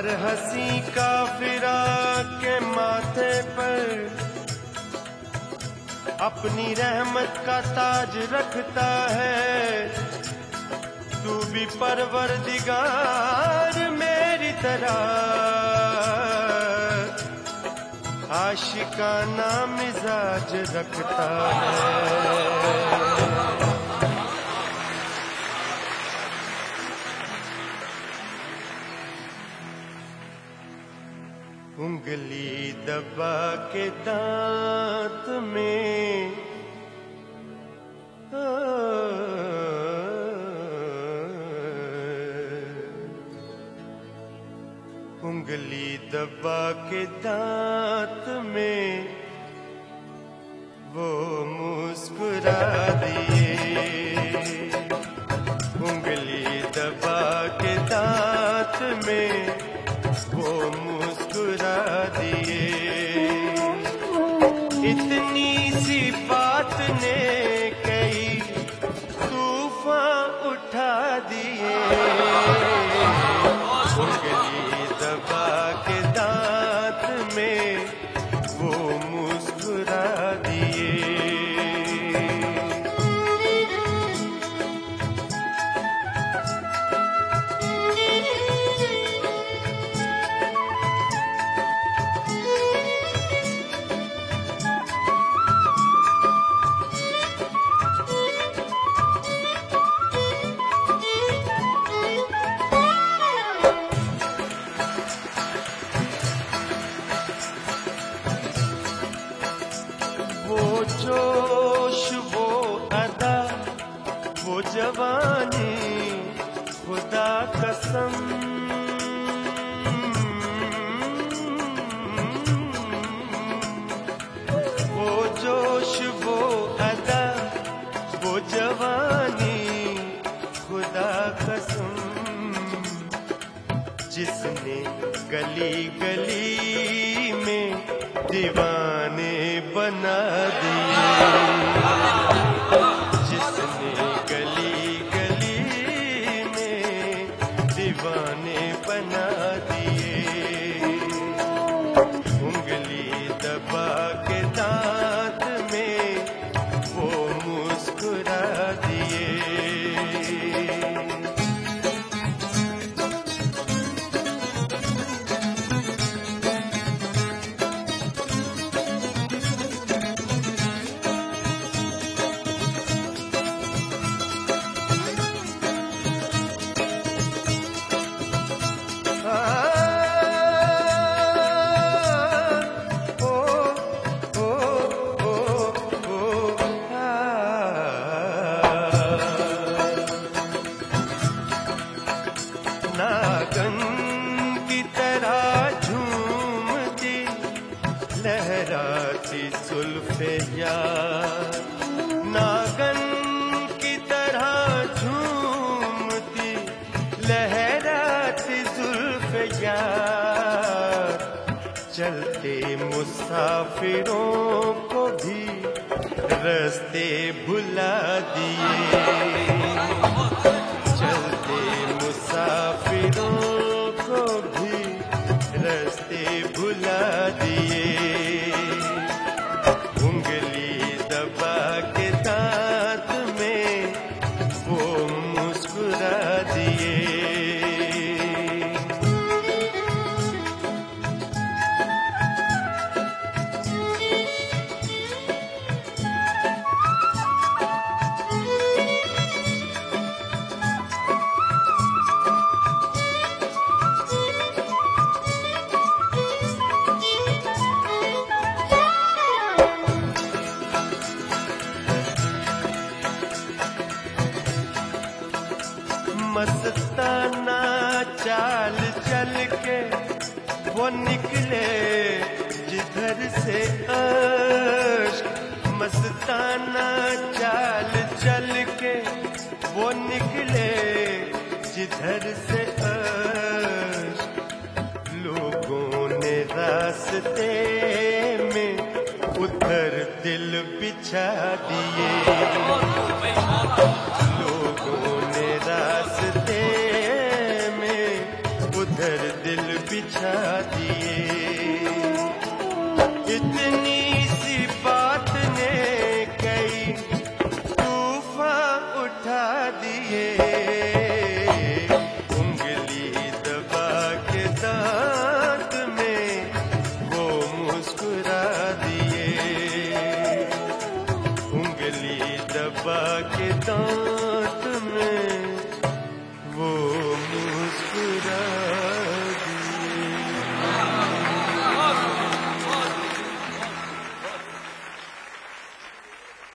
हर हंसी काफिरा के माथे पर अपनी रहमत का ताज रखता है। तू भी परवरदिगार मेरी तरह आशिकाना मिजाज रखता है। उंगली दबा के दांत में उंगली दबा के दांत में वो मुस्कुरा दिए। उंगली दबा के दांत में वो मुस्कुरा दिए। इतनी सी बात ने कई तूफान उठा दिए। उंगली दबा के दांत में वो मुस्कुरा दिए। वो जोश, वो अदा, वो जवानी, खुदा कसम। वो जोश, वो अदा, वो जवानी, खुदा कसम। जिसने गली गली में दीवाने बना दिए। जिसने गली गली में दीवाने बना दिए। उंगली दबा के दांत में वो मुस्कुरा दिए। नागन की तरह झूमती लहराती जुल्फे यार। नागन की तरह झूमती लहराती जुल्फे यार। चलते मुसाफिरों को भी रास्ते भुला दिए। चलते मुसाफिरों को भी रास्ते भुला दिए। उंगली दबा के दांत में वो मुस्कुरा दिए। मस्ताना चाल चल के वो निकले जिधर से अश्क। मस्ताना चाल चल के वो निकले जिधर से अश्क। लोगों ने रास्ते में उधर दिल बिछा दिए। लोगों ने रास्ते में उधर दिल दिए, उंगली दबा के दांत में वो मुस्कुरा दिए, उंगली दबा के दांत